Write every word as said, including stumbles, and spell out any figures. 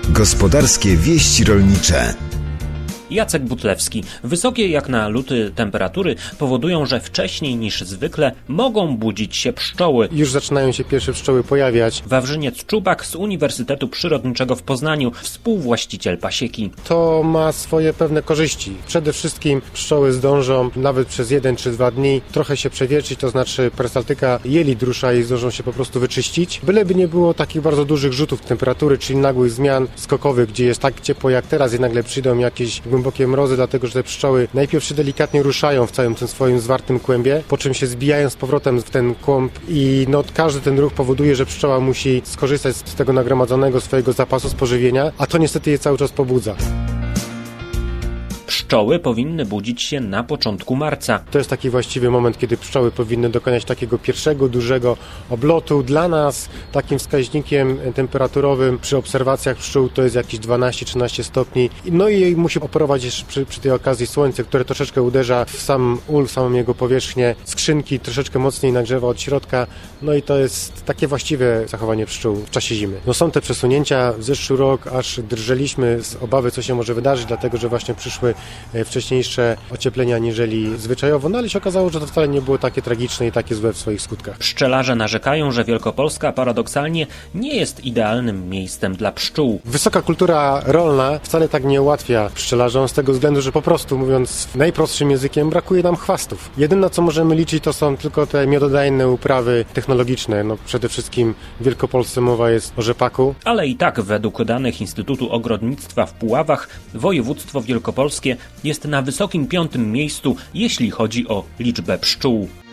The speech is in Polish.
Gospodarskie wieści rolnicze. Jacek Butlewski. Wysokie jak na luty temperatury powodują, że wcześniej niż zwykle mogą budzić się pszczoły. Już zaczynają się pierwsze pszczoły pojawiać. Wawrzyniec Czubak z Uniwersytetu Przyrodniczego w Poznaniu, współwłaściciel pasieki. To ma swoje pewne korzyści. Przede wszystkim pszczoły zdążą nawet przez jeden czy dwa dni trochę się przewietrzyć, to znaczy perystaltyka jelit rusza i zdążą się po prostu wyczyścić. Byleby nie było takich bardzo dużych rzutów temperatury, czyli nagłych zmian skokowych, gdzie jest tak ciepło jak teraz i nagle przyjdą jakieś głębokie mrozy, dlatego że te pszczoły najpierw się delikatnie ruszają w całym tym swoim zwartym kłębie, po czym się zbijają z powrotem w ten kłąb i no, każdy ten ruch powoduje, że pszczoła musi skorzystać z tego nagromadzonego swojego zapasu spożywienia, a to niestety je cały czas pobudza. Pszczoły powinny budzić się na początku marca. To jest taki właściwy moment, kiedy pszczoły powinny dokonać takiego pierwszego, dużego oblotu. Dla nas takim wskaźnikiem temperaturowym przy obserwacjach pszczół to jest jakieś dwanaście trzynaście stopni. No i musi operować jeszcze przy, przy tej okazji słońce, które troszeczkę uderza w sam ul, w samą jego powierzchnię. Skrzynki troszeczkę mocniej nagrzewa od środka. No i to jest takie właściwe zachowanie pszczół w czasie zimy. No są te przesunięcia. W zeszły rok aż drżeliśmy z obawy, co się może wydarzyć, dlatego że właśnie przyszły wcześniejsze ocieplenia aniżeli zwyczajowo, no ale się okazało, że to wcale nie było takie tragiczne i takie złe w swoich skutkach. Pszczelarze narzekają, że Wielkopolska paradoksalnie nie jest idealnym miejscem dla pszczół. Wysoka kultura rolna wcale tak nie ułatwia pszczelarzom z tego względu, że po prostu, mówiąc najprostszym językiem, brakuje nam chwastów. Jedyne, co możemy liczyć, to są tylko te miododajne uprawy technologiczne. No przede wszystkim w Wielkopolsce mowa jest o rzepaku. Ale i tak według danych Instytutu Ogrodnictwa w Puławach województwo wielkopolskie jest na wysokim piątym miejscu, jeśli chodzi o liczbę pszczół.